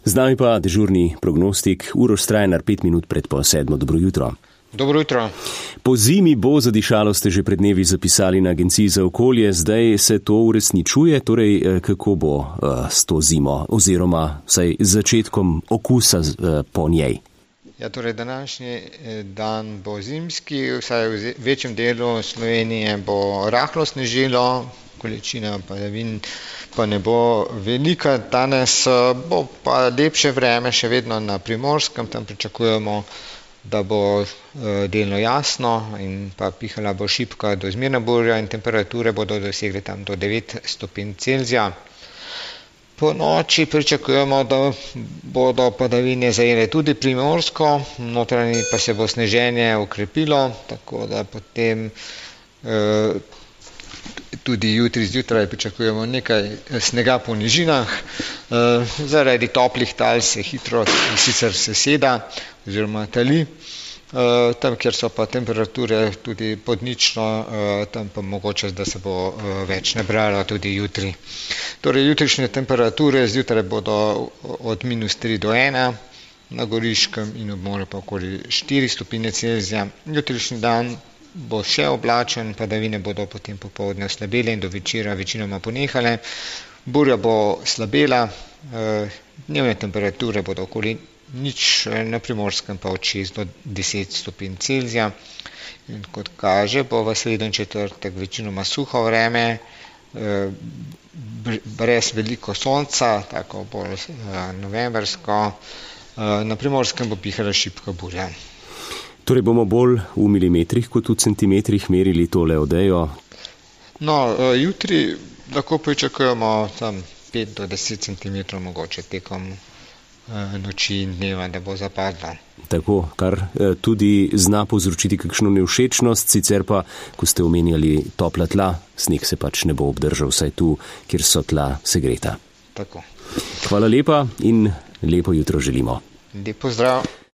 Z nami pa dežurni prognostik Uroš Strajnar, 5 minut pred pol 7. Dobro jutro. Dobro jutro. Po zimi bo zadišalo, ste že pred dnevi zapisali na Agenciji za okolje, zdaj se to uresničuje, torej kako bo s to zimo oziroma vsaj začetkom okusa po njej? Ja, torej današnji dan bo zimski, vsaj v večjem delu Slovenije bo rahlo snežilo, količina padavin pa ne bo velika. Danes bo pa lepše vreme še vedno na Primorskem, tam pričakujemo, da bo delno jasno in pa pihala bo šibka do zmerna burja in temperature bodo dosegle tam do 9 stopinj Celzija. Po noči pričakujemo, da bodo padavine zajele tudi Primorsko, notranji pa se bo sneženje ukrepilo, tako da potem tudi jutri zjutraj pričakujemo nekaj snega po nižinah. Zaradi toplih tal se hitro sicer seseda oziroma tali. Tam, kjer so pa temperature tudi pod nično, tam pa mogoče, da se bo več nabralo tudi jutri. Torej, jutrišnje temperature zjutraj bodo od -3 do 1, na Goriškem in ob morju pa okoli 4 stopinje Celzija. Jutrišnji dan bo še oblačen, padavine bodo potem popoldne oslabele in do večera večinoma ponehale. Burja bo slabela, dnevne temperature bodo okoli nič, na Primorskem pa od 6 do 10 stopinj Celzija. In kot kaže, bo v sredo in četrtek večinoma suho vreme, brez veliko sonca, tako bolj novembersko. Na Primorskem bo pihala šibka burja. Torej bomo bolj v milimetrih kot v centimetrih merili tole odejo? No, jutri lahko pričakujemo tam 5 do 10 centimetrov mogoče tekom noči in dneva, da bo zapadla. Tako, kar tudi zna povzročiti kakšno nevšečnost, sicer pa, ko ste omenjali topla tla, sneg se pač ne bo obdržal, vsaj tu, kjer so tla segreta. Tako. Hvala lepa in lepo jutro želimo. Lep pozdrav.